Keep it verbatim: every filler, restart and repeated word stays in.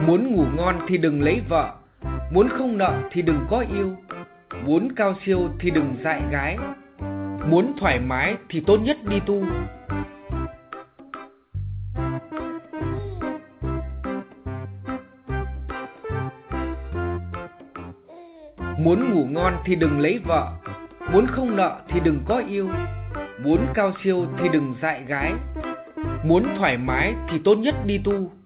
Muốn ngủ ngon thì đừng lấy vợ, muốn không nợ thì đừng có yêu, muốn cao siêu thì đừng dại gái, muốn thoải mái thì tốt nhất đi tu. Muốn ngủ ngon thì đừng lấy vợ, muốn không nợ thì đừng có yêu, muốn cao siêu thì đừng dại gái, muốn thoải mái thì tốt nhất đi tu.